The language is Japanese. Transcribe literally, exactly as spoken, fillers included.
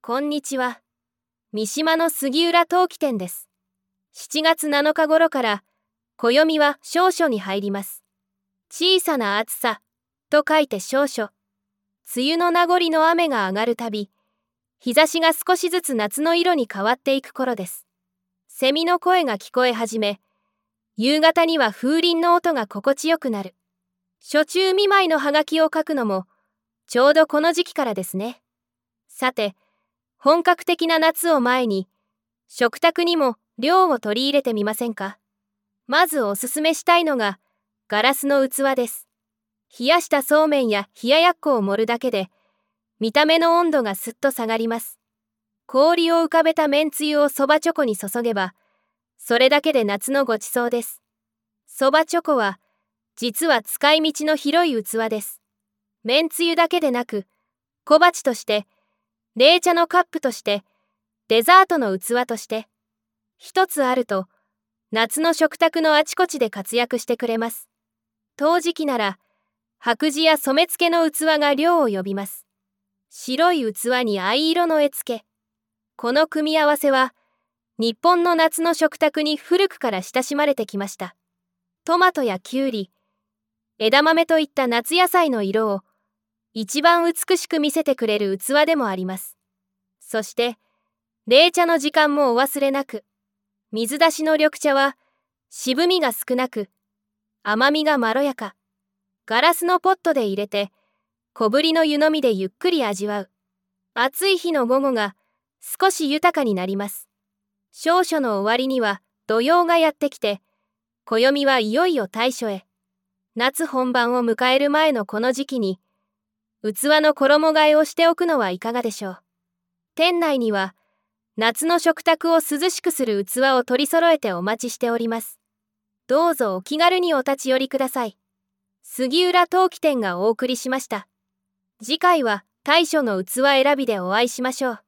こんにちは。三島の杉浦陶器店です。しちがつなのか頃から暦は小暑に入ります。小さな暑さと書いて小暑。梅雨の名残の雨が上がるたび、日差しが少しずつ夏の色に変わっていく頃です。セミの声が聞こえ始め、夕方には風鈴の音が心地よくなる。暑中見舞いのハガキを書くのもちょうどこの時期からですね。さて、本格的な夏を前に、食卓にも涼を取り入れてみませんか。まずおすすめしたいのが、ガラスの器です。冷やしたそうめんや冷ややっこを盛るだけで、見た目の温度がすっと下がります。氷を浮かべためんつゆをそばちょこに注げば、それだけで夏のごちそうです。そばちょこは、実は使い道の広い器です。めんつゆだけでなく、小鉢として、冷茶のカップとして、デザートの器として、一つあると、夏の食卓のあちこちで活躍してくれます。陶磁器なら、白磁や染付の器が涼を呼びます。白い器に藍色の絵付け。この組み合わせは、日本の夏の食卓に古くから親しまれてきました。トマトやキュウリ、枝豆といった夏野菜の色を、一番美しく見せてくれる器でもあります。そして、冷茶の時間もお忘れなく。水出しの緑茶は、渋みが少なく、甘みがまろやか。ガラスのポットで入れて、小ぶりの湯飲みでゆっくり味わう。暑い日の午後が少し豊かになります。小暑の終わりには土用がやってきて、暦はいよいよ大暑へ。夏本番を迎える前のこの時期に、器の衣替えをしておくのはいかがでしょう。店内には、夏の食卓を涼しくする器を取り揃えてお待ちしております。どうぞお気軽にお立ち寄りください。杉浦陶器店がお送りしました。次回は大暑の器選びでお会いしましょう。